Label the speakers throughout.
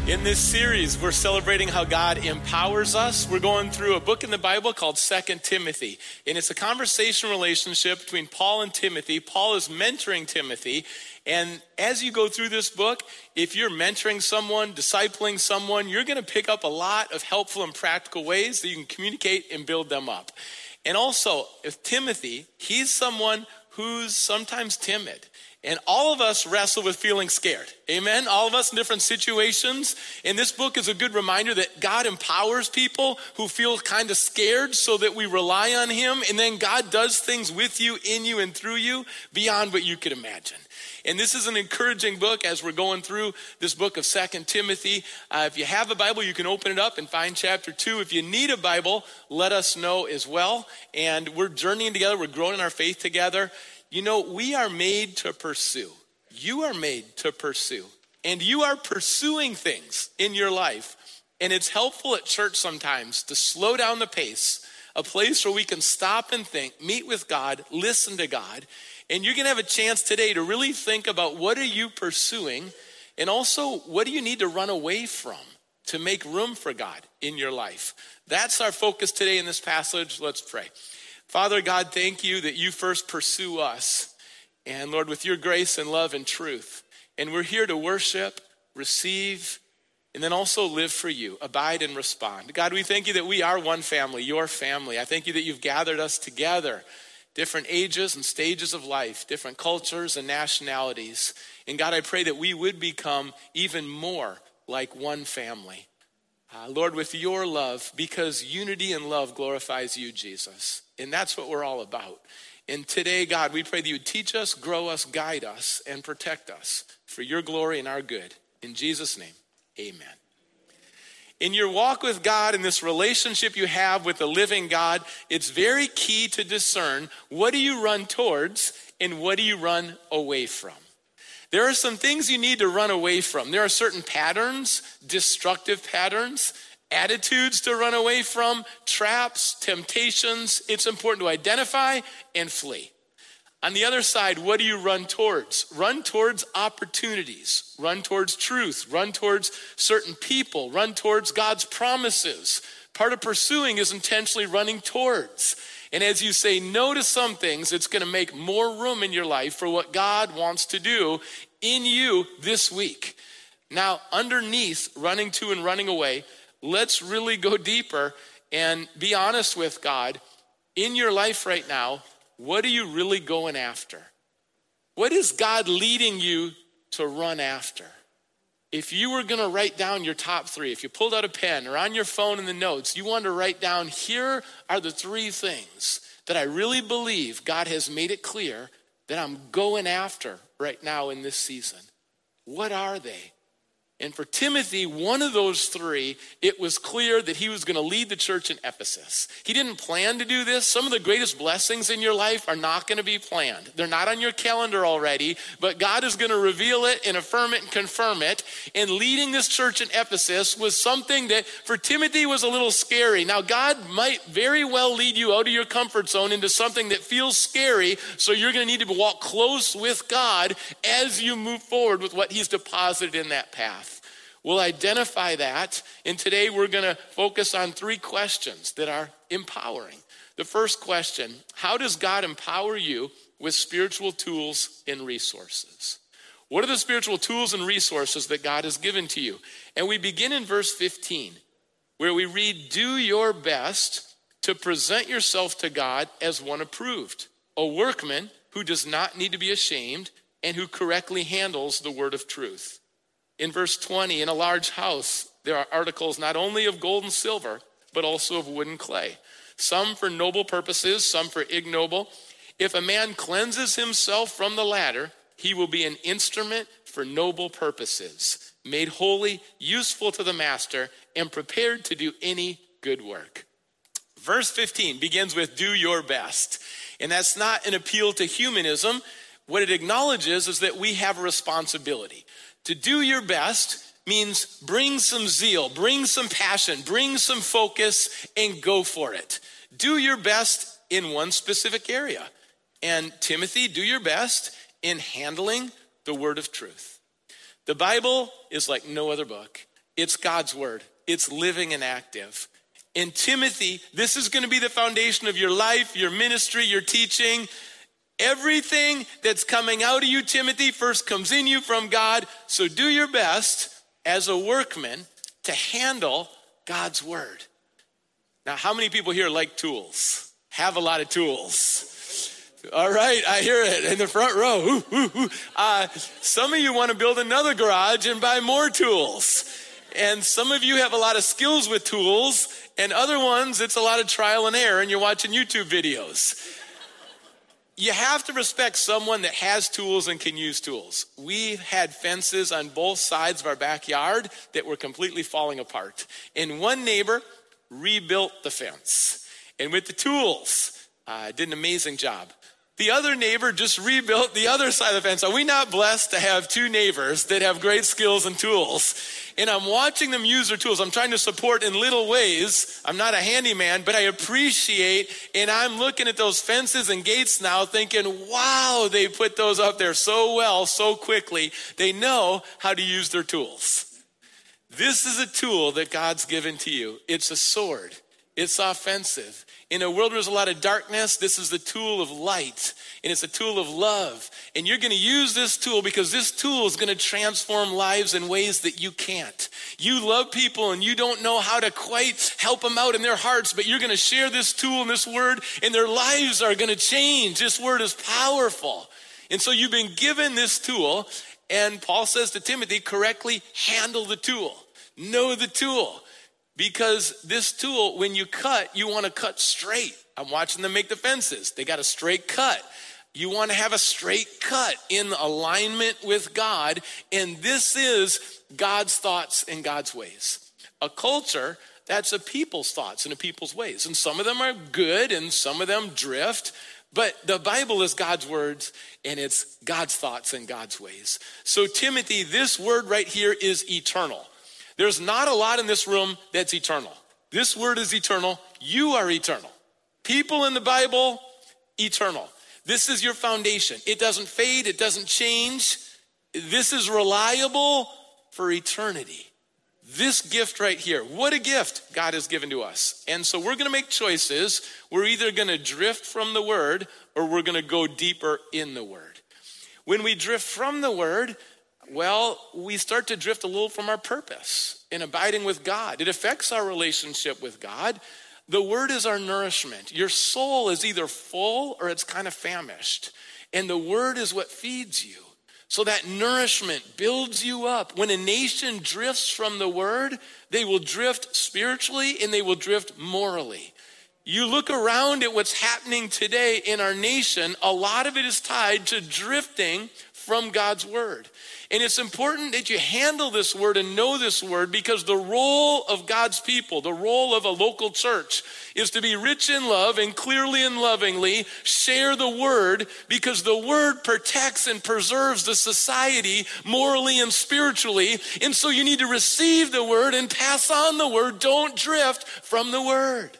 Speaker 1: In this series, we're celebrating how God empowers us. We're going through a book in the Bible called 2 Timothy, and it's a conversation relationship between Paul and Timothy. Paul is mentoring Timothy, and as you go through this book, if you're mentoring someone, discipling someone, you're going to pick up a lot of helpful and practical ways that you can communicate and build them up. And also, with Timothy, he's someone who's sometimes timid. And all of us wrestle with feeling scared. Amen? All of us in different situations. And this book is a good reminder that God empowers people who feel kind of scared so that we rely on him. And then God does things with you, in you, and through you beyond what you could imagine. And this is an encouraging book as we're going through this book of 2 Timothy. If you have a Bible, you can open it up and find chapter 2. If you need a Bible, let us know as well. And we're journeying together. We're growing in our faith together. You know, we are made to pursue. You are made to pursue. And you are pursuing things in your life. And it's helpful at church sometimes to slow down the pace, a place where we can stop and think, meet with God, listen to God. And you're going to have a chance today to really think about what are you pursuing, and also what do you need to run away from to make room for God in your life. That's our focus today in this passage. Let's pray. Father God, thank you that you first pursue us. And Lord, with your grace and love and truth. And we're here to worship, receive, and then also live for you, abide and respond. God, we thank you that we are one family, your family. I thank you that you've gathered us together, different ages and stages of life, different cultures and nationalities. And God, I pray that we would become even more like one family. Lord, with your love, because unity and love glorifies you, Jesus. And that's what we're all about. And today, God, we pray that you would teach us, grow us, guide us, and protect us for your glory and our good. In Jesus' name, amen. In your walk with God, in this relationship you have with the living God, it's very key to discern what do you run towards and what do you run away from. There are some things you need to run away from. There are certain patterns, destructive patterns, attitudes to run away from, traps, temptations. It's important to identify and flee. On the other side, what do you run towards? Run towards opportunities, run towards truth, run towards certain people, run towards God's promises. Part of pursuing is intentionally running towards. And as you say no to some things, it's going to make more room in your life for what God wants to do in you this week. Now, underneath running to and running away, let's really go deeper and be honest with God. In your life right now, what are you really going after? What is God leading you to run after? If you were going to write down your top 3, if you pulled out a pen or on your phone in the notes, you want to write down, here are the 3 things that I really believe God has made it clear that I'm going after right now in this season. What are they? And for Timothy, one of those 3, it was clear that he was going to lead the church in Ephesus. He didn't plan to do this. Some of the greatest blessings in your life are not going to be planned. They're not on your calendar already, but God is going to reveal it and affirm it and confirm it. And leading this church in Ephesus was something that for Timothy was a little scary. Now, God might very well lead you out of your comfort zone into something that feels scary, so you're going to need to walk close with God as you move forward with what he's deposited in that path. We'll identify that, and today we're going to focus on 3 questions that are empowering. The first question, how does God empower you with spiritual tools and resources? What are the spiritual tools and resources that God has given to you? And we begin in verse 15, where we read, do your best to present yourself to God as one approved, a workman who does not need to be ashamed and who correctly handles the word of truth. In verse 20, in a large house, there are articles not only of gold and silver, but also of wood and clay, some for noble purposes, some for ignoble. If a man cleanses himself from the latter, he will be an instrument for noble purposes, made holy, useful to the master, and prepared to do any good work. Verse 15 begins with do your best. And that's not an appeal to humanism. What it acknowledges is that we have a responsibility. To do your best means bring some zeal, bring some passion, bring some focus, and go for it. Do your best in one specific area. And Timothy, do your best in handling the word of truth. The Bible is like no other book. It's God's word. It's living and active. In Timothy, this is going to be the foundation of your life, your ministry, your teaching. Everything that's coming out of you, Timothy, first comes in you from God. So do your best as a workman to handle God's word. Now, how many people here like tools? Have a lot of tools. All right, I hear it in the front row. Ooh, ooh, ooh. Some of you want to build another garage and buy more tools. And some of you have a lot of skills with tools, and other ones, it's a lot of trial and error, and you're watching YouTube videos. You have to respect someone that has tools and can use tools. We've had fences on both sides of our backyard that were completely falling apart. And one neighbor rebuilt the fence. And with the tools, did an amazing job. The other neighbor just rebuilt the other side of the fence. Are we not blessed to have two neighbors that have great skills and tools? And I'm watching them use their tools. I'm trying to support in little ways. I'm not a handyman, but I appreciate, and I'm looking at those fences and gates now thinking, wow, they put those up there so well, so quickly. They know how to use their tools. This is a tool that God's given to you. It's a sword. It's offensive. In a world where there's a lot of darkness, this is the tool of light, and it's a tool of love. And you're going to use this tool because this tool is going to transform lives in ways that you can't. You love people and you don't know how to quite help them out in their hearts, but you're going to share this tool and this word, and their lives are going to change. This word is powerful. And so you've been given this tool, and Paul says to Timothy, correctly handle the tool. Know the tool. Because this tool, when you cut, you want to cut straight. I'm watching them make the fences. They got a straight cut. You want to have a straight cut in alignment with God. And this is God's thoughts and God's ways. A culture, that's a people's thoughts and a people's ways. And some of them are good and some of them drift. But the Bible is God's words, and it's God's thoughts and God's ways. So Timothy, this word right here is eternal. There's not a lot in this room that's eternal. This word is eternal. You are eternal. People in the Bible, eternal. This is your foundation. It doesn't fade. It doesn't change. This is reliable for eternity. This gift right here, what a gift God has given to us. And so we're going to make choices. We're either going to drift from the word or we're going to go deeper in the word. When we drift from the word, well, we start to drift a little from our purpose in abiding with God. It affects our relationship with God. The word is our nourishment. Your soul is either full or it's kind of famished. And the word is what feeds you. So that nourishment builds you up. When a nation drifts from the word, they will drift spiritually and they will drift morally. You look around at what's happening today in our nation, a lot of it is tied to drifting from God's word. And it's important that you handle this word and know this word, because the role of God's people, the role of a local church, is to be rich in love and clearly and lovingly share the word, because the word protects and preserves the society morally and spiritually. And so you need to receive the word and pass on the word. Don't drift from the word.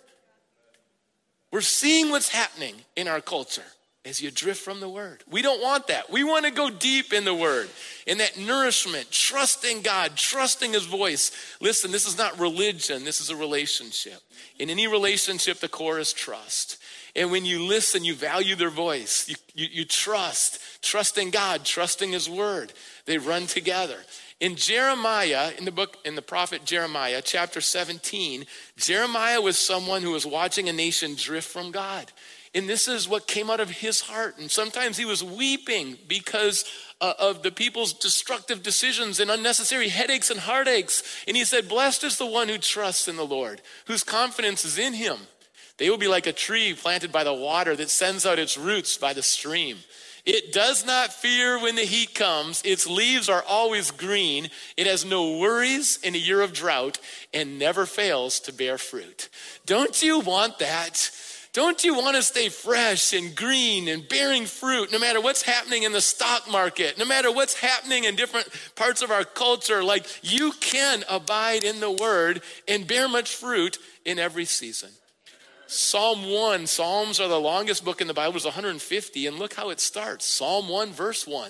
Speaker 1: We're seeing what's happening in our culture as you drift from the word. We don't want that. We want to go deep in the word, in that nourishment, trusting God, trusting his voice. Listen, this is not religion. This is a relationship. In any relationship, the core is trust. And when you listen, you value their voice. You trusting God, trusting his word. They run together. In Jeremiah, in the prophet Jeremiah, chapter 17, Jeremiah was someone who was watching a nation drift from God. And this is what came out of his heart. And sometimes he was weeping because of the people's destructive decisions and unnecessary headaches and heartaches. And he said, blessed is the one who trusts in the Lord, whose confidence is in him. They will be like a tree planted by the water that sends out its roots by the stream. It does not fear when the heat comes. Its leaves are always green. It has no worries in a year of drought and never fails to bear fruit. Don't you want that? Don't you want to stay fresh and green and bearing fruit no matter what's happening in the stock market, no matter what's happening in different parts of our culture? Like, you can abide in the word and bear much fruit in every season. Psalm 1, Psalms are the longest book in the Bible. It's 150, and look how it starts. Psalm 1, verse 1.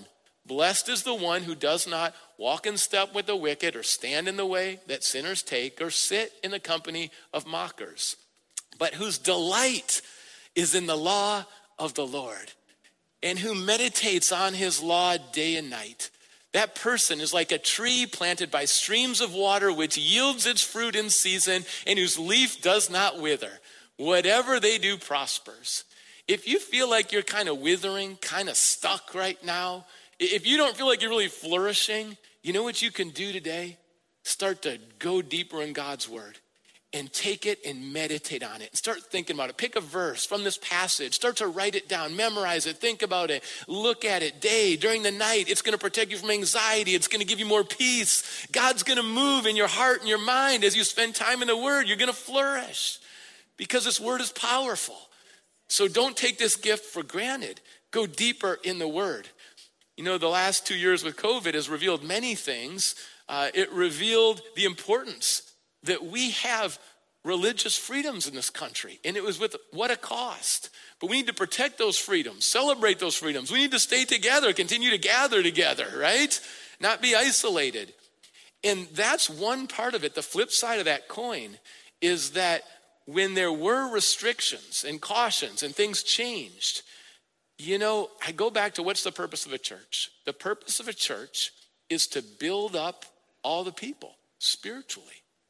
Speaker 1: Blessed is the one who does not walk in step with the wicked or stand in the way that sinners take or sit in the company of mockers, but whose delight is in the law of the Lord and who meditates on his law day and night. That person is like a tree planted by streams of water, which yields its fruit in season and whose leaf does not wither. Whatever they do prospers. If you feel like you're kind of withering, kind of stuck right now, if you don't feel like you're really flourishing, you know what you can do today? Start to go deeper in God's word and take it and meditate on it and start thinking about it. Pick a verse from this passage, start to write it down, memorize it, think about it, look at it during the night. It's going to protect you from anxiety. It's going to give you more peace. God's going to move in your heart and your mind as you spend time in the word. You're going to flourish because this word is powerful. So don't take this gift for granted. Go deeper in the word. You know, the last 2 years with COVID has revealed many things. It revealed the importance that we have religious freedoms in this country. And it was with what a cost. But we need to protect those freedoms, celebrate those freedoms. We need to stay together, continue to gather together, right? Not be isolated. And that's one part of it. The flip side of that coin is that when there were restrictions and cautions and things changed, you know, I go back to what's the purpose of a church? The purpose of a church is to build up all the people spiritually.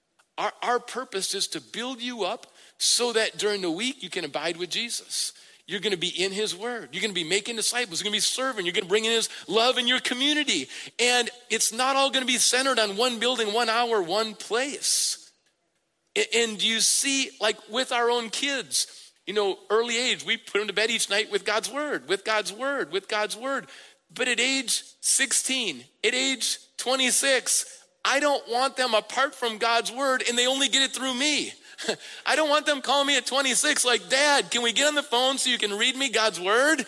Speaker 1: Our purpose is to build you up so that during the week you can abide with Jesus. You're going to be in his word. You're going to be making disciples. You're going to be serving. You're going to bring in his love in your community. And it's not all going to be centered on one building, 1 hour, one place. And you see, like with our own kids, you know, early age, we put them to bed each night with God's word, with God's word, with God's word. But at age 16, at age 26, I don't want them apart from God's word and they only get it through me. I don't want them calling me at 26 like, Dad, can we get on the phone so you can read me God's word?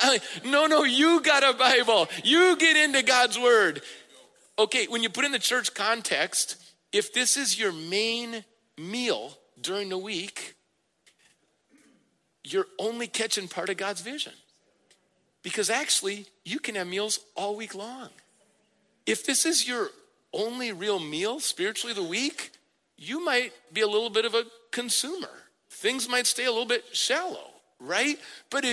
Speaker 1: No, you got a Bible. You get into God's word. Okay, when you put in the church context, if this is your main meal during the week, you're only catching part of God's vision. Because actually, you can have meals all week long. If this is your only real meal spiritually the week, you might be a little bit of a consumer. Things might stay a little bit shallow, right? But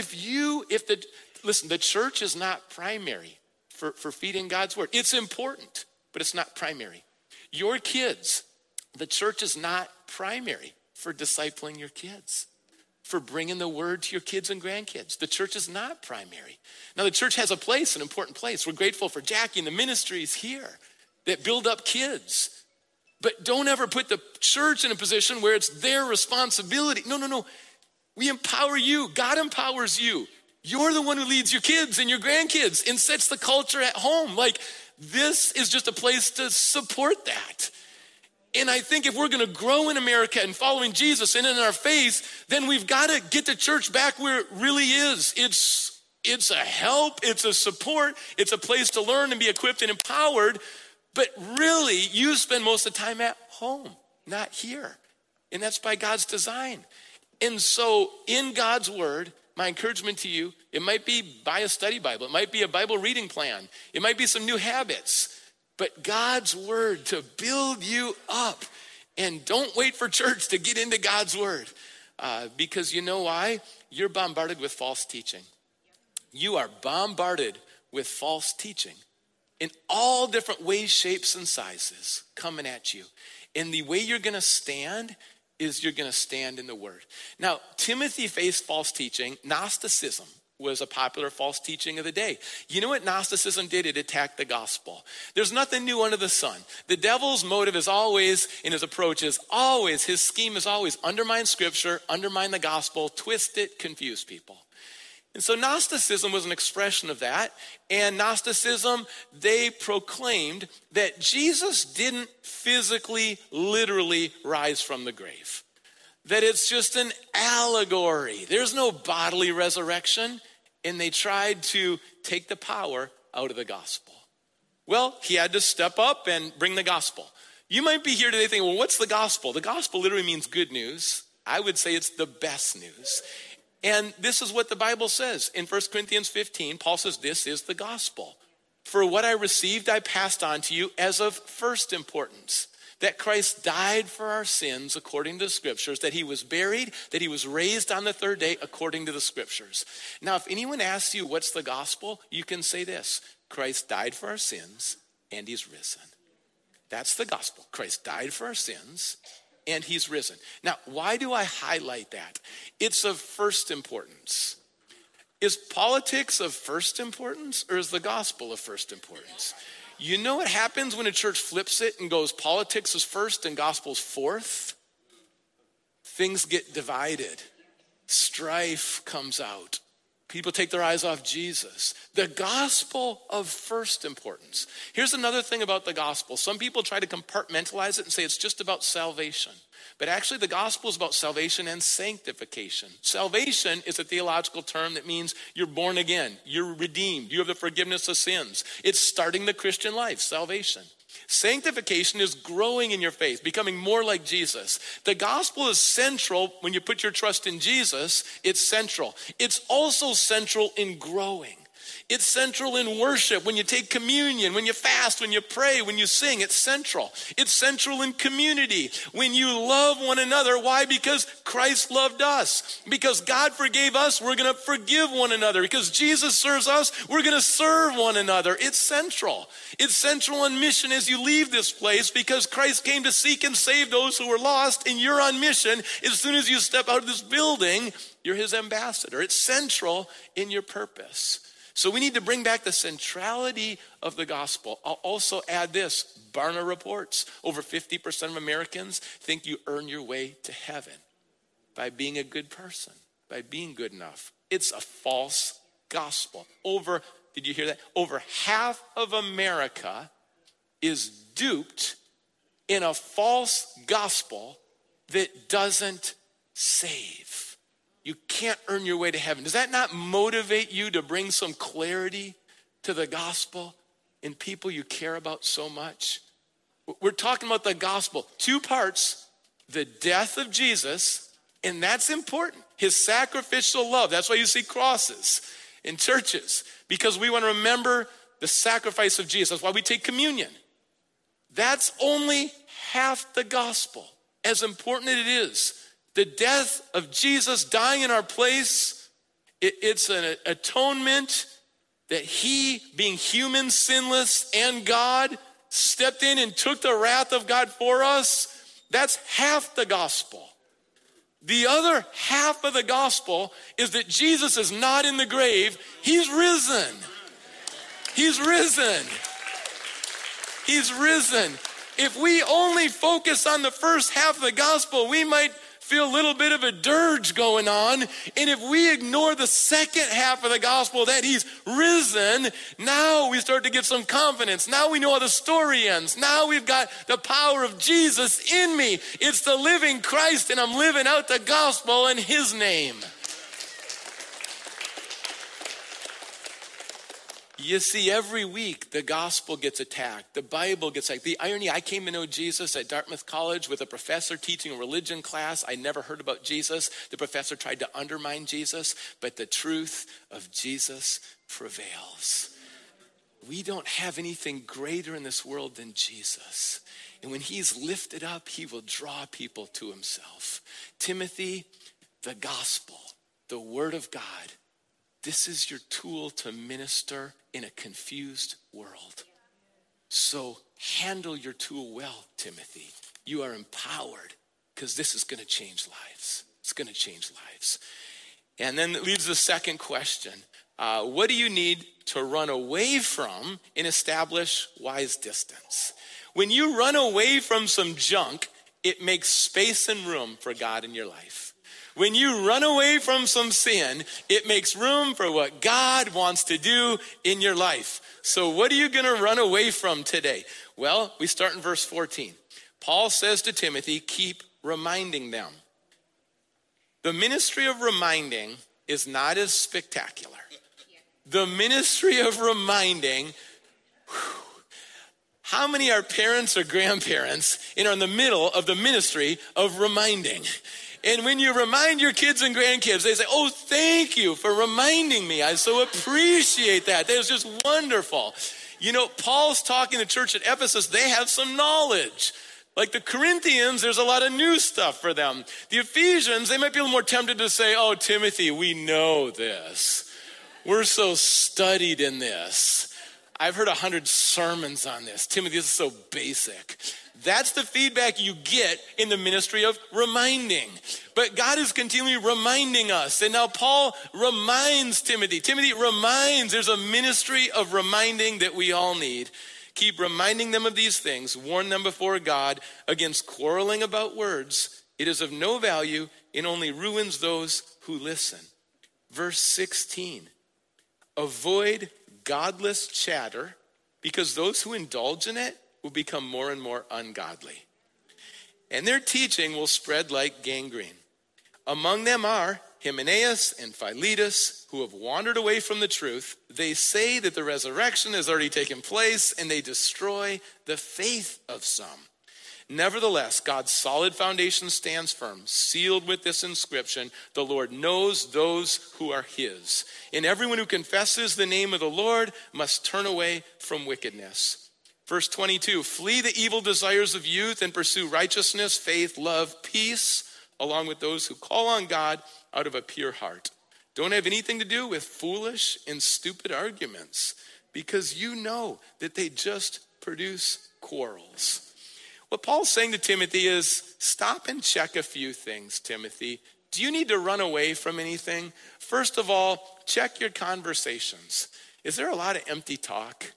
Speaker 1: listen, the church is not primary for feeding God's word. It's important, but it's not primary. Your kids, the church is not primary for discipling your kids, for bringing the word to your kids and grandkids. The church is not primary. Now, the church has a place, an important place. We're grateful for Jackie and the ministries here that build up kids. But don't ever put the church in a position where it's their responsibility. No. We empower you. God empowers you. You're the one who leads your kids and your grandkids and sets the culture at home. Like, this is just a place to support that. And I think if we're going to grow in America and following Jesus and in our faith, then we've got to get the church back where it really is. It's a help. It's a support. It's a place to learn and be equipped and empowered. But really, you spend most of the time at home, not here. And that's by God's design. And so in God's word, my encouragement to you, it might be buy a study Bible. It might be a Bible reading plan. It might be some new habits. But God's word to build you up. And don't wait for church to get into God's word. Because you know why? You're bombarded with false teaching. You are bombarded with false teaching. In all different ways, shapes, and sizes coming at you. And the way you're going to stand is you're going to stand in the word. Now, Timothy faced false teaching. Gnosticism was a popular false teaching of the day. You know what Gnosticism did? It attacked the gospel. There's nothing new under the sun. The devil's motive is always, in his approach is always, his scheme is always undermine scripture, undermine the gospel, twist it, confuse people. And so Gnosticism was an expression of that. And Gnosticism, they proclaimed that Jesus didn't physically, literally rise from the grave. That it's just an allegory. There's no bodily resurrection. And they tried to take the power out of the gospel. Well, he had to step up and bring the gospel. You might be here today thinking, well, what's the gospel? The gospel literally means good news. I would say it's the best news. And this is what the Bible says. In 1 Corinthians 15, Paul says, this is the gospel. For what I received, I passed on to you as of first importance, that Christ died for our sins according to the scriptures, that he was buried, that he was raised on the third day according to the scriptures. Now, if anyone asks you what's the gospel, you can say this: Christ died for our sins and he's risen. That's the gospel. Christ died for our sins and he's risen. Now, why do I highlight that? It's of first importance. Is politics of first importance, or is the gospel of first importance? You know what happens when a church flips it and goes politics is first and gospel's fourth? Things get divided. Strife comes out. People take their eyes off Jesus. The gospel of first importance. Here's another thing about the gospel. Some people try to compartmentalize it and say it's just about salvation. But actually the gospel is about salvation and sanctification. Salvation is a theological term that means you're born again, you're redeemed, you have the forgiveness of sins. It's starting the Christian life, salvation. Sanctification is growing in your faith, becoming more like Jesus. The gospel is central when you put your trust in Jesus. It's central. It's also central in growing. It's central in worship. When you take communion, when you fast, when you pray, when you sing, it's central. It's central in community. When you love one another, why? Because Christ loved us. Because God forgave us, we're going to forgive one another. Because Jesus serves us, we're going to serve one another. It's central. It's central on mission as you leave this place, because Christ came to seek and save those who were lost, and you're on mission. As soon as you step out of this building, you're his ambassador. It's central in your purpose. So we need to bring back the centrality of the gospel. I'll also add this. Barna reports over 50% of Americans think you earn your way to heaven by being a good person, by being good enough. It's a false gospel. Did you hear that? Over half of America is duped in a false gospel that doesn't save. You can't earn your way to heaven. Does that not motivate you to bring some clarity to the gospel in people you care about so much? We're talking about the gospel. Two parts: the death of Jesus, and that's important. His sacrificial love. That's why you see crosses in churches, because we want to remember the sacrifice of Jesus. That's why we take communion. That's only half the gospel, as important as it is. The death of Jesus dying in our place, it's an atonement that he, being human, sinless, and God, stepped in and took the wrath of God for us. That's half the gospel. The other half of the gospel is that Jesus is not in the grave. He's risen. He's risen. He's risen. If we only focus on the first half of the gospel, we might feel a little bit of a dirge going on. And if we ignore the second half of the gospel, that he's risen, now we start to get some confidence. Now we know how the story ends. Now we've got the power of Jesus in me. It's the living Christ, and I'm living out the gospel in his name. You see, every week the gospel gets attacked. The Bible gets attacked. The irony, I came to know Jesus at Dartmouth College with a professor teaching a religion class. I never heard about Jesus. The professor tried to undermine Jesus, but the truth of Jesus prevails. We don't have anything greater in this world than Jesus. And when he's lifted up, he will draw people to himself. Timothy, the gospel, the word of God, this is your tool to minister in a confused world. So handle your tool well, Timothy. You are empowered, because this is going to change lives. It's going to change lives. And then it leaves the second question. What do you need to run away from and establish wise distance? When you run away from some junk, it makes space and room for God in your life. When you run away from some sin, it makes room for what God wants to do in your life. So what are you going to run away from today? Well, we start in verse 14. Paul says to Timothy, keep reminding them. The ministry of reminding is not as spectacular. The ministry of reminding, how many are parents or grandparents and are in the middle of the ministry of reminding? And when you remind your kids and grandkids, they say, oh, thank you for reminding me. I so appreciate that. That was just wonderful. Paul's talking to the church at Ephesus. They have some knowledge. Like the Corinthians, there's a lot of new stuff for them. The Ephesians, they might be a little more tempted to say, oh, Timothy, we know this. We're so studied in this. I've heard 100 sermons on this. Timothy, this is so basic. That's the feedback you get in the ministry of reminding. But God is continually reminding us. And now Paul reminds Timothy. Timothy reminds, there's a ministry of reminding that we all need. Keep reminding them of these things. Warn them before God against quarreling about words. It is of no value and only ruins those who listen. Verse 16. Avoid godless chatter, because those who indulge in it will become more and more ungodly. And their teaching will spread like gangrene. Among them are Hymenaeus and Philetus, who have wandered away from the truth. They say that the resurrection has already taken place, and they destroy the faith of some. Nevertheless, God's solid foundation stands firm, sealed with this inscription: the Lord knows those who are his. And everyone who confesses the name of the Lord must turn away from wickedness. Verse 22, flee the evil desires of youth and pursue righteousness, faith, love, peace, along with those who call on God out of a pure heart. Don't have anything to do with foolish and stupid arguments, because you know that they just produce quarrels. What Paul's saying to Timothy is, stop and check a few things, Timothy. Do you need to run away from anything? First of all, check your conversations. Is there a lot of empty talk?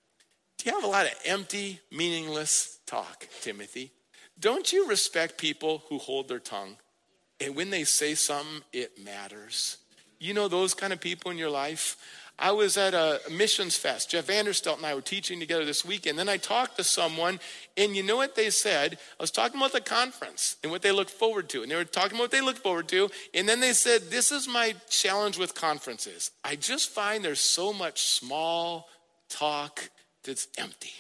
Speaker 1: Do you have a lot of empty, meaningless talk, Timothy? Don't you respect people who hold their tongue? And when they say something, it matters. You know those kind of people in your life? I was at a missions fest. Jeff Vanderstelt and I were teaching together this weekend. Then I talked to someone, and you know what they said? I was talking about the conference and what they look forward to. And they were talking about what they look forward to. And then they said, this is my challenge with conferences. I just find there's so much small talk that's empty.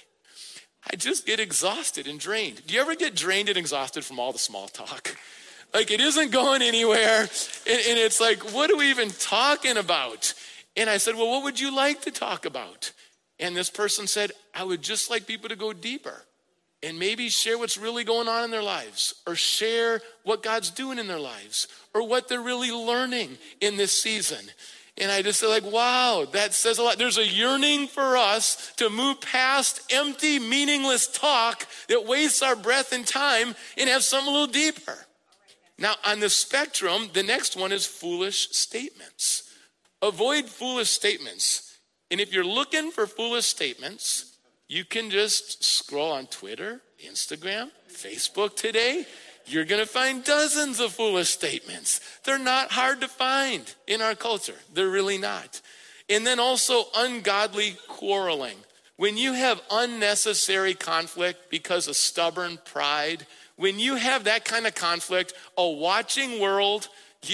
Speaker 1: I just get exhausted and drained. Do you ever get drained and exhausted from all the small talk? Like it isn't going anywhere. And it's like, what are we even talking about? And I said, well, what would you like to talk about? And this person said, I would just like people to go deeper and maybe share what's really going on in their lives, or share what God's doing in their lives, or what they're really learning in this season. And I just said, like, wow, that says a lot. There's a yearning for us to move past empty, meaningless talk that wastes our breath and time and have something a little deeper. Now, on the spectrum, the next one is foolish statements. Avoid foolish statements. And if you're looking for foolish statements, you can just scroll on Twitter, Instagram, Facebook today. You're going to find dozens of foolish statements. They're not hard to find in our culture. They're really not. And then also ungodly quarreling. When you have unnecessary conflict because of stubborn pride, when you have that kind of conflict, a watching world,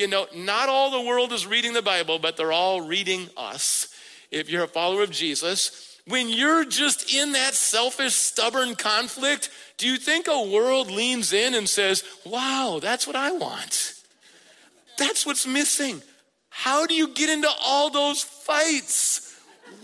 Speaker 1: not all the world is reading the Bible, but they're all reading us. If you're a follower of Jesus, when you're just in that selfish, stubborn conflict, do you think a world leans in and says, wow, that's what I want? That's what's missing. How do you get into all those fights?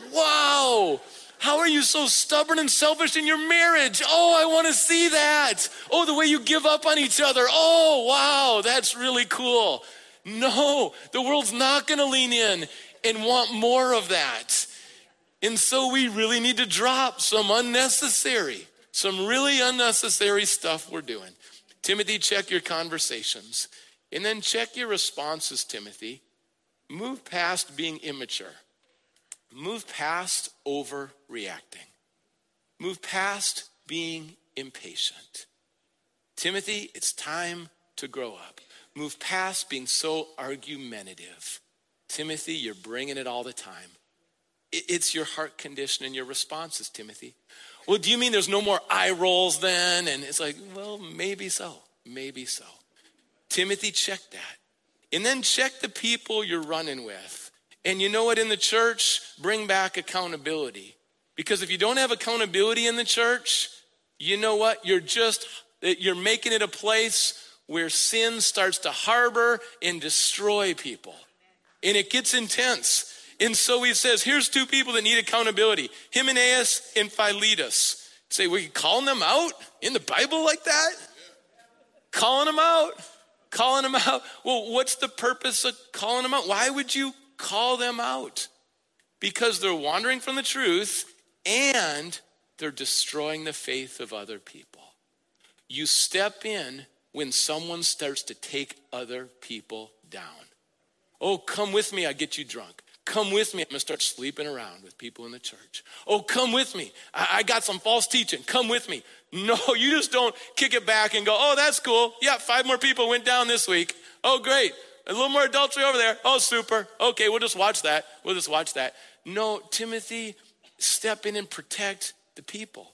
Speaker 1: Wow. How are you so stubborn and selfish in your marriage? Oh, I want to see that. Oh, the way you give up on each other. Oh, wow, that's really cool. No, the world's not going to lean in and want more of that. And so we really need to drop some really unnecessary stuff we're doing. Timothy, check your conversations. And then check your responses, Timothy. Move past being immature. Move past overreacting. Move past being impatient. Timothy, it's time to grow up. Move past being so argumentative. Timothy, you're bringing it all the time. It's your heart condition and your responses, Timothy. Well, do you mean there's no more eye rolls then? And it's like, well, maybe so. Maybe so. Timothy, check that. And then check the people you're running with. And you know what, in the church, bring back accountability. Because if you don't have accountability in the church, you know what? You're making it a place where sin starts to harbor and destroy people. And it gets intense. And so he says, here's two people that need accountability, Hymenaeus and Philetus. Say, we calling them out in the Bible like that? Calling them out. Well, what's the purpose of calling them out? Why would you call them out? Because they're wandering from the truth and they're destroying the faith of other people. You step in when someone starts to take other people down. Oh, come with me, I'll get you drunk. Come with me, I'm going to start sleeping around with people in the church. Oh, come with me, I got some false teaching, come with me. No, you just don't kick it back and go, oh, that's cool. Yeah, 5 more people went down this week. Oh, great, a little more adultery over there. Oh, super, okay, we'll just watch that. No, Timothy, step in and protect the people.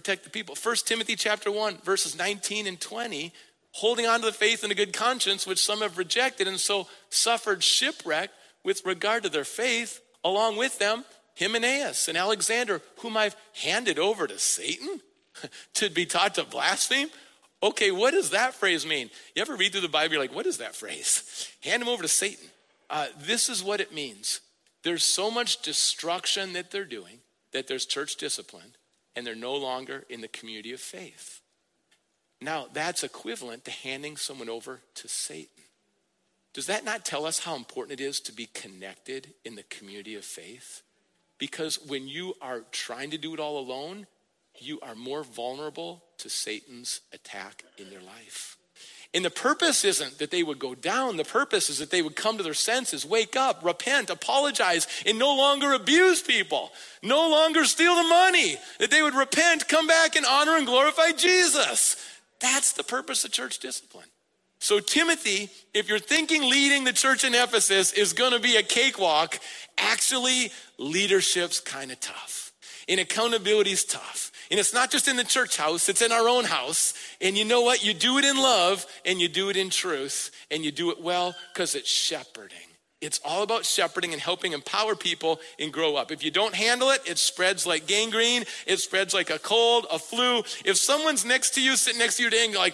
Speaker 1: 1 Timothy chapter 1, verses 19 and 20, holding on to the faith and a good conscience, which some have rejected and so suffered shipwreck with regard to their faith, along with them, Hymenaeus and Alexander, whom I've handed over to Satan to be taught to blaspheme. Okay, what does that phrase mean? You ever read through the Bible, you're like, what is that phrase? Hand them over to Satan. This is what it means. There's so much destruction that they're doing that there's church discipline, and they're no longer in the community of faith. Now, that's equivalent to handing someone over to Satan. Does that not tell us how important it is to be connected in the community of faith? Because when you are trying to do it all alone, you are more vulnerable to Satan's attack in your life. And the purpose isn't that they would go down. The purpose is that they would come to their senses, wake up, repent, apologize, and no longer abuse people, no longer steal the money, that they would repent, come back, and honor and glorify Jesus. That's the purpose of church discipline. So Timothy, if you're thinking leading the church in Ephesus is going to be a cakewalk, actually leadership's kind of tough. And accountability's tough. And it's not just in the church house, it's in our own house. And you know what? You do it in love and you do it in truth and you do it well because it's shepherding. It's all about shepherding and helping empower people and grow up. If you don't handle it, it spreads like gangrene. It spreads like a cold, a flu. If someone's next to you, sitting next to you today and you're like,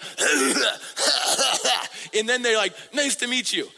Speaker 1: and then they're like, nice to meet you.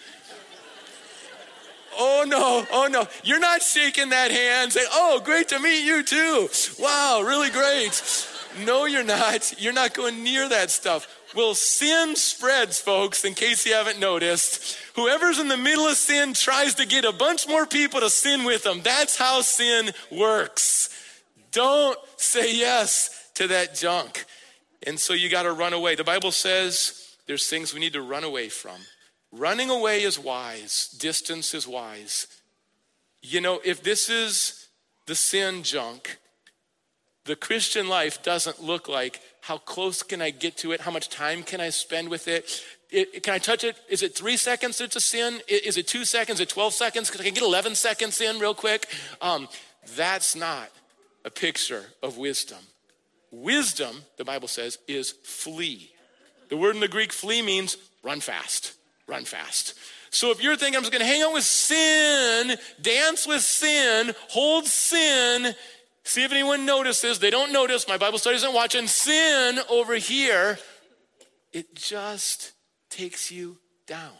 Speaker 1: Oh no. You're not shaking that hand saying, oh, great to meet you too. Wow, really great. No, you're not. You're not going near that stuff. Well, sin spreads, folks, in case you haven't noticed. Whoever's in the middle of sin tries to get a bunch more people to sin with them. That's how sin works. Don't say yes to that junk. And so you got to run away. The Bible says there's things we need to run away from. Running away is wise. Distance is wise. You know, if this is the sin junk, the Christian life doesn't look like how close can I get to it? How much time can I spend with it? Can I touch it? Is it 3 seconds it's a sin? Is it 2 seconds? Is it 12 seconds? Can I get 11 seconds in real quick? That's not a picture of wisdom. Wisdom, the Bible says, is flee. The word in the Greek flee means run fast. Run fast. So if you're thinking, I'm just going to hang out with sin, dance with sin, hold sin, see if anyone notices. They don't notice. My Bible study isn't watching. Sin over here, it just takes you down.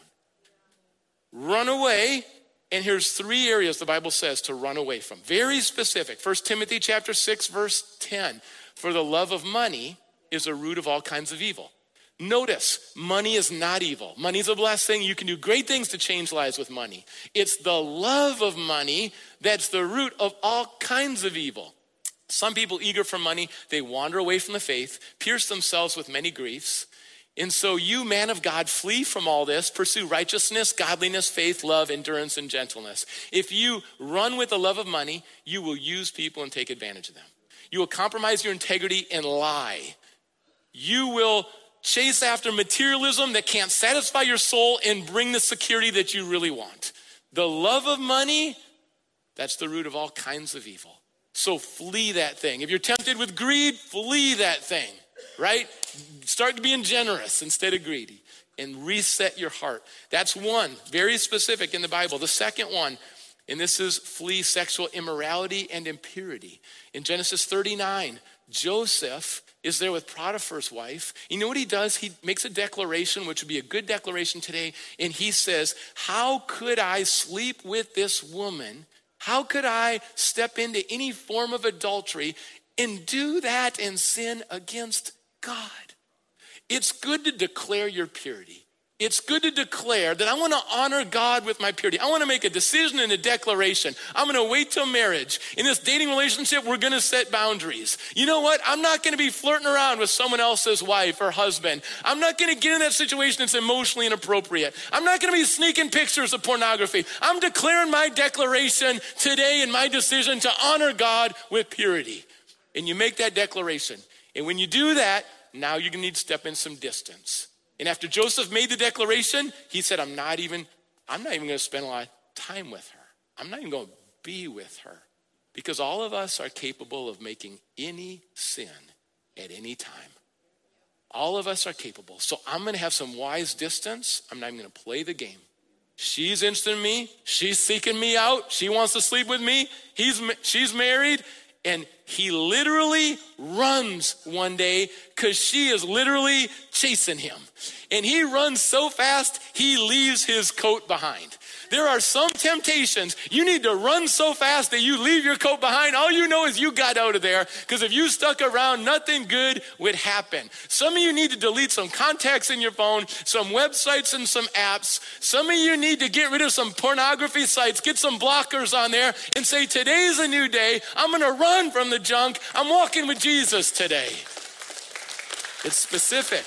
Speaker 1: Run away. And here's 3 areas the Bible says to run away from. Very specific. 1 Timothy chapter 6, verse 10. For the love of money is a root of all kinds of evil. Notice, money is not evil. Money's a blessing. You can do great things to change lives with money. It's the love of money that's the root of all kinds of evil. Some people eager for money, they wander away from the faith, pierce themselves with many griefs. And so you, man of God, flee from all this, pursue righteousness, godliness, faith, love, endurance, and gentleness. If you run with the love of money, you will use people and take advantage of them. You will compromise your integrity and lie. You will chase after materialism that can't satisfy your soul and bring the security that you really want. The love of money, that's the root of all kinds of evil. So flee that thing. If you're tempted with greed, flee that thing, right? Start being generous instead of greedy and reset your heart. That's one, very specific in the Bible. The second one, and this is flee sexual immorality and impurity. In Genesis 39, Joseph is there with Potiphar's wife. You know what he does? He makes a declaration, which would be a good declaration today. And he says, how could I sleep with this woman How could I step into any form of adultery and do that and sin against God? It's good to declare your purity. It's good to declare that I want to honor God with my purity. I want to make a decision and a declaration. I'm going to wait till marriage. In this dating relationship, we're going to set boundaries. You know what? I'm not going to be flirting around with someone else's wife or husband. I'm not going to get in that situation that's emotionally inappropriate. I'm not going to be sneaking pictures of pornography. I'm declaring my declaration today and my decision to honor God with purity. And you make that declaration. And when you do that, now you're going to need to step in some distance. And after Joseph made the declaration, he said, I'm not even going to spend a lot of time with her. I'm not even going to be with her. Because all of us are capable of making any sin at any time. All of us are capable. So I'm going to have some wise distance. I'm not even going to play the game. She's interested in me. She's seeking me out. She wants to sleep with me. She's married. And he literally runs one day because she is literally chasing him. And he runs so fast, he leaves his coat behind. There are some temptations. You need to run so fast that you leave your coat behind. All you know is you got out of there, because if you stuck around, nothing good would happen. Some of you need to delete some contacts in your phone, some websites and some apps. Some of you need to get rid of some pornography sites, get some blockers on there and say, today's a new day. I'm going to run from the junk. I'm walking with Jesus today. It's specific.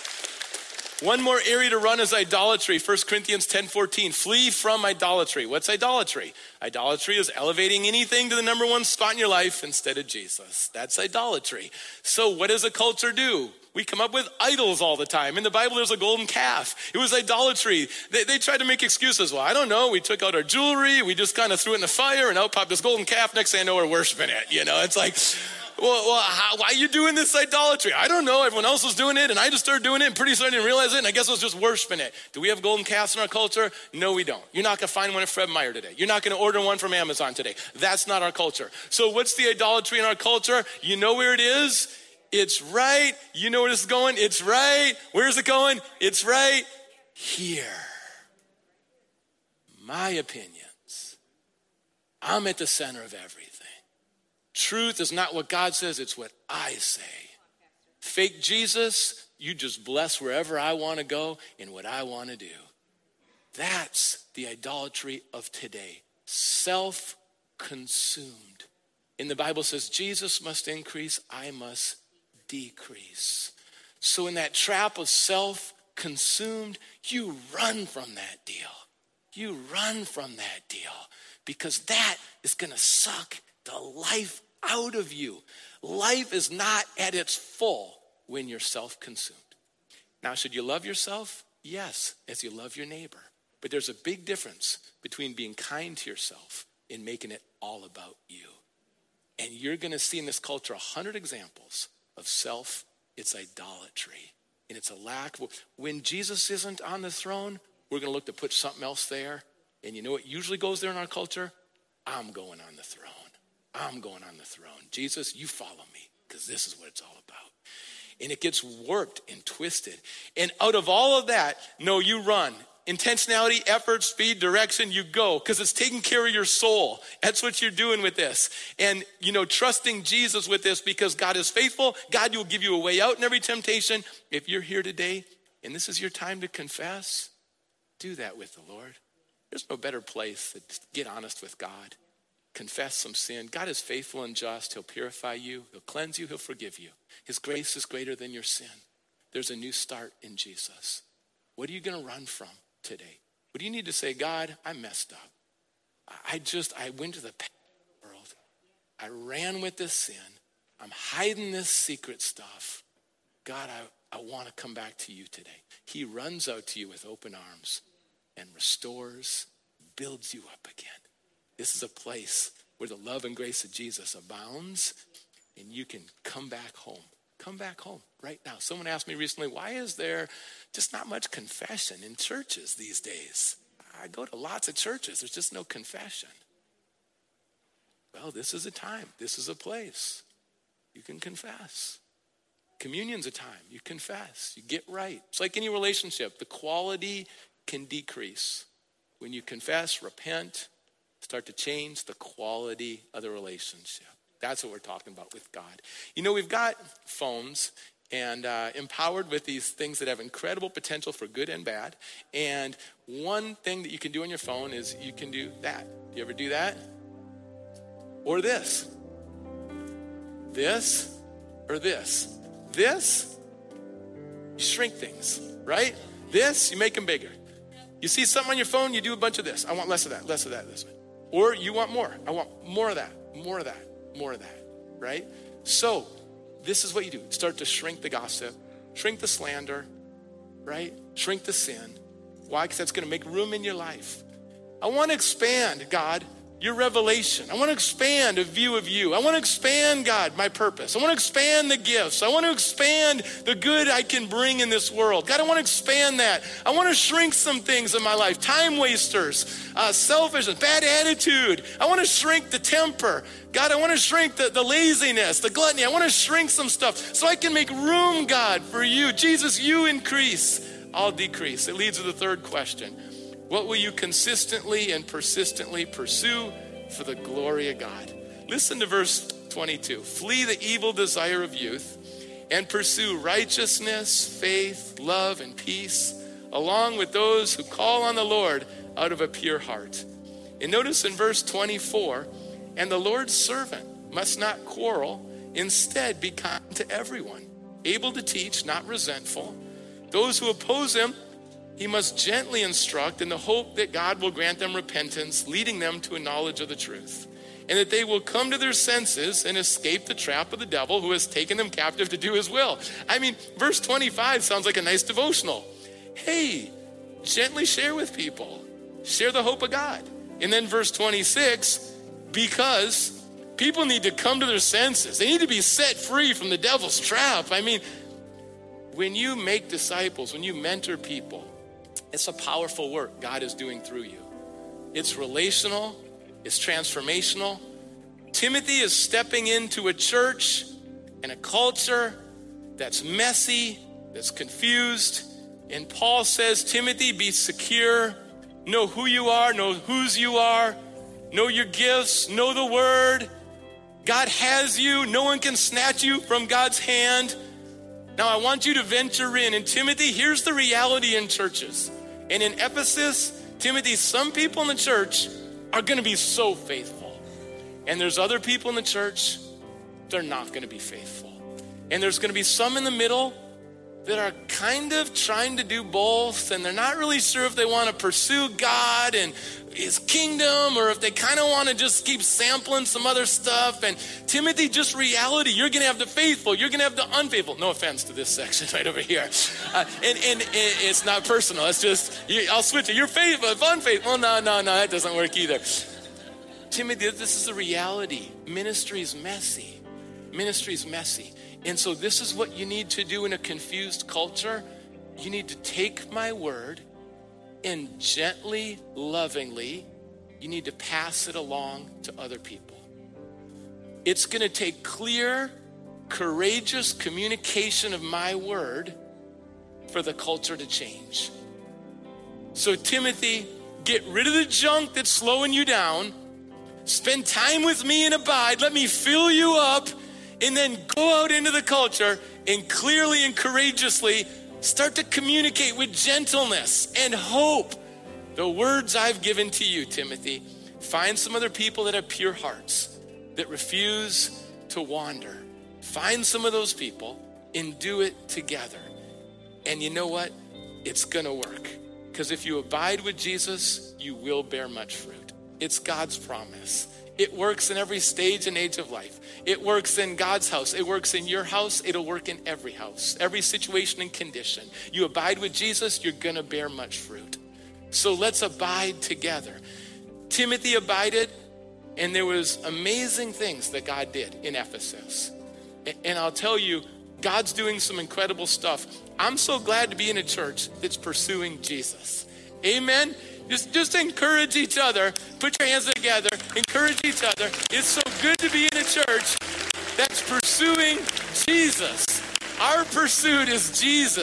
Speaker 1: One more area to run is idolatry. 1 Corinthians 10:14. Flee from idolatry. What's idolatry? Idolatry is elevating anything to the number one spot in your life instead of Jesus. That's idolatry. So what does a culture do? We come up with idols all the time. In the Bible, there's a golden calf. It was idolatry. They tried to make excuses. Well, I don't know. We took out our jewelry. We just kind of threw it in the fire, and out popped this golden calf. Next thing I know, we're worshiping it. You know, it's like, why are you doing this idolatry? I don't know. Everyone else was doing it, and I just started doing it, and pretty soon I didn't realize it, and I guess I was just worshiping it. Do we have golden calves in our culture? No, we don't. You're not going to find one at Fred Meyer today. You're not going to order one from Amazon today. That's not our culture. So what's the idolatry in our culture? You know where it is? It's right. You know where this is going? It's right. Where's it going? It's right here. My opinions. I'm at the center of everything. Truth is not what God says, it's what I say. Fake Jesus, you just bless wherever I want to go and what I want to do. That's the idolatry of today. Self-consumed. And the Bible says, Jesus must increase, I must decrease. So in that trap of self-consumed, you run from that deal. You run from that deal because that is going to suck the life out of you. Life is not at its full when you're self-consumed. Now, should you love yourself? Yes, as you love your neighbor. But there's a big difference between being kind to yourself and making it all about you. And you're going to see in this culture 100 examples of self. It's idolatry. And it's a lack. When Jesus isn't on the throne, we're going to look to put something else there. And you know what usually goes there in our culture? I'm going on the throne. I'm going on the throne. Jesus, you follow me because this is what it's all about. And it gets warped and twisted. And out of all of that, no, you run. Intentionality, effort, speed, direction, you go because it's taking care of your soul. That's what you're doing with this. And, trusting Jesus with this because God is faithful. God will give you a way out in every temptation. If you're here today and this is your time to confess, do that with the Lord. There's no better place to get honest with God. Confess some sin. God is faithful and just. He'll purify you. He'll cleanse you. He'll forgive you. His grace is greater than your sin. There's a new start in Jesus. What are you going to run from today? What do you need to say? God, I messed up. I went to the world. I ran with this sin. I'm hiding this secret stuff. God, I want to come back to you today. He runs out to you with open arms and restores, builds you up again. This is a place where the love and grace of Jesus abounds and you can come back home. Come back home right now. Someone asked me recently, why is there just not much confession in churches these days? I go to lots of churches. There's just no confession. Well, this is a time. This is a place. You can confess. Communion's a time. You confess. You get right. It's like any relationship. The quality can decrease. When you confess, repent, start to change the quality of the relationship. That's what we're talking about with God. You know, we've got phones and empowered with these things that have incredible potential for good and bad. And one thing that you can do on your phone is you can do that. Do you ever do that? Or this. This or this. This, you shrink things, right? This, you make them bigger. You see something on your phone, you do a bunch of this. I want less of that, this way. Or you want more. I want more of that, more of that, more of that, right? So this is what you do. Start to shrink the gossip, shrink the slander, right? Shrink the sin. Why? Because that's going to make room in your life. I want to expand, God, your revelation. I want to expand a view of you. I want to expand, God, my purpose. I want to expand the gifts. I want to expand the good I can bring in this world. God, I want to expand that. I want to shrink some things in my life. Time wasters, selfishness, bad attitude. I want to shrink the temper. God, I want to shrink the laziness, the gluttony. I want to shrink some stuff so I can make room, God, for you. Jesus, you increase, I'll decrease. It leads to the third question. What will you consistently and persistently pursue for the glory of God? Listen to verse 22. Flee the evil desire of youth and pursue righteousness, faith, love, and peace, along with those who call on the Lord out of a pure heart. And notice in verse 24, and the Lord's servant must not quarrel, instead be kind to everyone, able to teach, not resentful. Those who oppose him, he must gently instruct in the hope that God will grant them repentance, leading them to a knowledge of the truth, and that they will come to their senses and escape the trap of the devil who has taken them captive to do his will. I mean, verse 25 sounds like a nice devotional. Hey, gently share with people. Share the hope of God. And then verse 26, because people need to come to their senses. They need to be set free from the devil's trap. I mean, when you make disciples, when you mentor people, it's a powerful work God is doing through you. It's relational. It's transformational. Timothy is stepping into a church and a culture that's messy, that's confused. And Paul says, Timothy, be secure. Know who you are. Know whose you are. Know your gifts. Know the word. God has you. No one can snatch you from God's hand. Now I want you to venture in. And Timothy, here's the reality in churches. And in Ephesus, Timothy, some people in the church are going to be so faithful. And there's other people in the church, they're not going to be faithful. And there's going to be some in the middle that are kind of trying to do both. And they're not really sure if they want to pursue God and his kingdom, or if they kind of want to just keep sampling some other stuff. And Timothy, just reality, you're going to have the faithful, you're going to have the unfaithful. No offense to this section right over here. And it's not personal. It's just, I'll switch it. You're faithful, if unfaithful. No, that doesn't work either. Timothy, this is the reality. Ministry is messy. Ministry is messy. And so this is what you need to do in a confused culture. You need to take my word and gently, lovingly, you need to pass it along to other people. It's going to take clear, courageous communication of my word for the culture to change. So Timothy, get rid of the junk that's slowing you down. Spend time with me and abide. Let me fill you up. And then go out into the culture and clearly and courageously start to communicate with gentleness and hope the words I've given to you, Timothy. Find some other people that have pure hearts, that refuse to wander. Find some of those people and do it together. And you know what? It's going to work. Because if you abide with Jesus, you will bear much fruit. It's God's promise. It works in every stage and age of life. It works in God's house. It works in your house. It'll work in every house, every situation and condition. You abide with Jesus, you're going to bear much fruit. So let's abide together. Timothy abided, and there was amazing things that God did in Ephesus. And I'll tell you, God's doing some incredible stuff. I'm so glad to be in a church that's pursuing Jesus. Amen. Just encourage each other. Put your hands together. Encourage each other. It's so good to be in a church that's pursuing Jesus. Our pursuit is Jesus.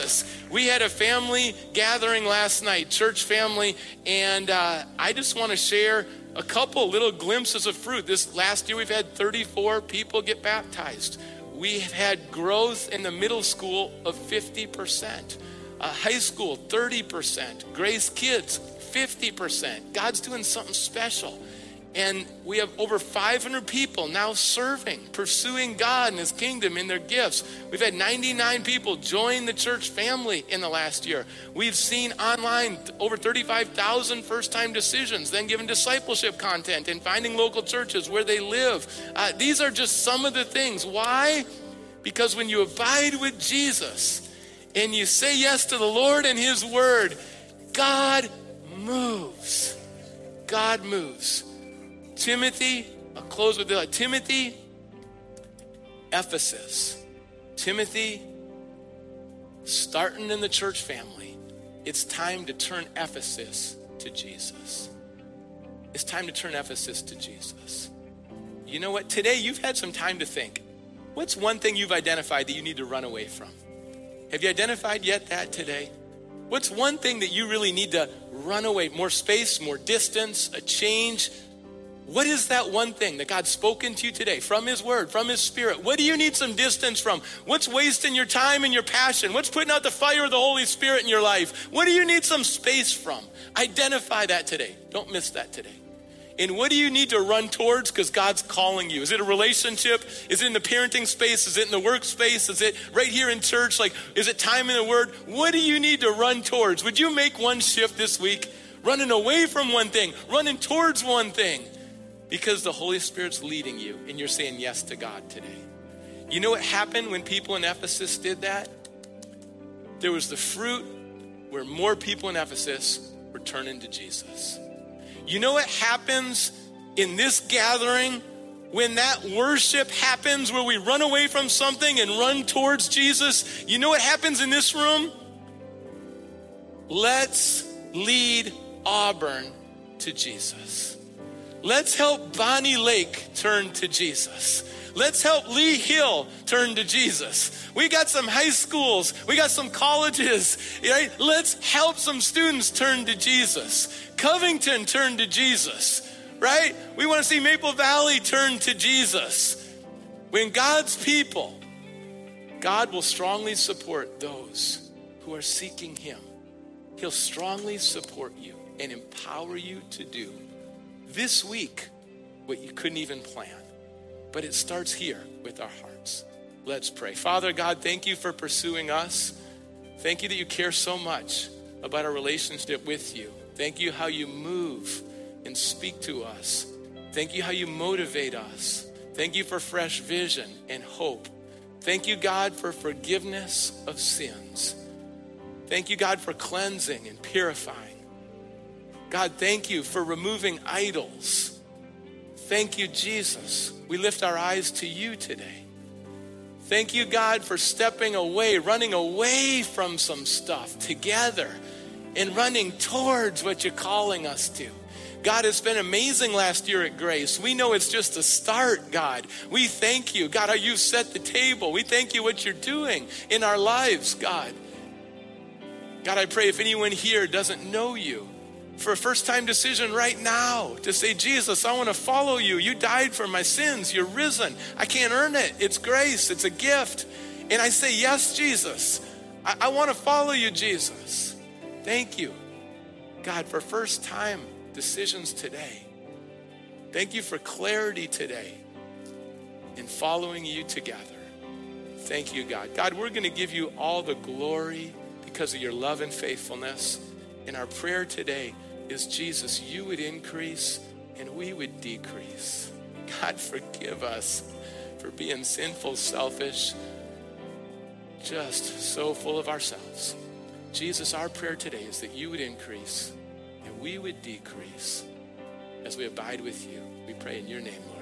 Speaker 1: We had a family gathering last night, church family, and I just want to share a couple little glimpses of fruit. This last year we've had 34 people get baptized. We have had growth in the middle school of 50%. High school, 30%. Grace Kids, 50%. God's doing something special. And we have over 500 people now serving, pursuing God and his kingdom in their gifts. We've had 99 people join the church family in the last year. We've seen online over 35,000 first-time decisions, then given discipleship content and finding local churches where they live. These are just some of the things. Why? Because when you abide with Jesus and you say yes to the Lord and his word, God moves. God moves. Timothy, I'll close with this. Timothy, Ephesus. Timothy, starting in the church family, it's time to turn Ephesus to Jesus. It's time to turn Ephesus to Jesus. You know what? Today you've had some time to think. What's one thing you've identified that you need to run away from? Have you identified yet that today? What's one thing that you really need to run away? More space, more distance, a change? What is that one thing that God's spoken to you today from his word, from his spirit? What do you need some distance from? What's wasting your time and your passion? What's putting out the fire of the Holy Spirit in your life? What do you need some space from? Identify that today. Don't miss that today. And what do you need to run towards because God's calling you? Is it a relationship? Is it in the parenting space? Is it in the workspace? Is it right here in church? Like, is it time in the word? What do you need to run towards? Would you make one shift this week? Running away from one thing, running towards one thing. Because the Holy Spirit's leading you and you're saying yes to God today. You know what happened when people in Ephesus did that? There was the fruit where more people in Ephesus were turning to Jesus. You know what happens in this gathering when that worship happens, where we run away from something and run towards Jesus? You know what happens in this room? Let's lead Auburn to Jesus. Let's help Bonnie Lake turn to Jesus. Let's help Lee Hill turn to Jesus. We got some high schools. We got some colleges. Right? Let's help some students turn to Jesus. Covington turn to Jesus. Right? We want to see Maple Valley turn to Jesus. When God's people, God will strongly support those who are seeking him. He'll strongly support you and empower you to do this week what you couldn't even plan. But it starts here with our hearts. Let's pray. Father God, thank you for pursuing us. Thank you that you care so much about our relationship with you. Thank you how you move and speak to us. Thank you how you motivate us. Thank you for fresh vision and hope. Thank you, God, for forgiveness of sins. Thank you, God, for cleansing and purifying. God, thank you for removing idols. Thank you, Jesus. We lift our eyes to you today. Thank you, God, for stepping away, running away from some stuff together and running towards what you're calling us to. God, it's been amazing last year at Grace. We know it's just a start, God. We thank you, God, how you've set the table. We thank you what you're doing in our lives, God. God, I pray if anyone here doesn't know you, for a first-time decision right now to say, Jesus, I want to follow you. You died for my sins. You're risen. I can't earn it. It's grace. It's a gift. And I say, yes, Jesus. I want to follow you, Jesus. Thank you, God, for first-time decisions today. Thank you for clarity today in following you together. Thank you, God. God, we're going to give you all the glory because of your love and faithfulness. And our prayer today is, Jesus, you would increase and we would decrease. God, forgive us for being sinful, selfish, just so full of ourselves. Jesus, our prayer today is that you would increase and we would decrease as we abide with you. We pray in your name, Lord.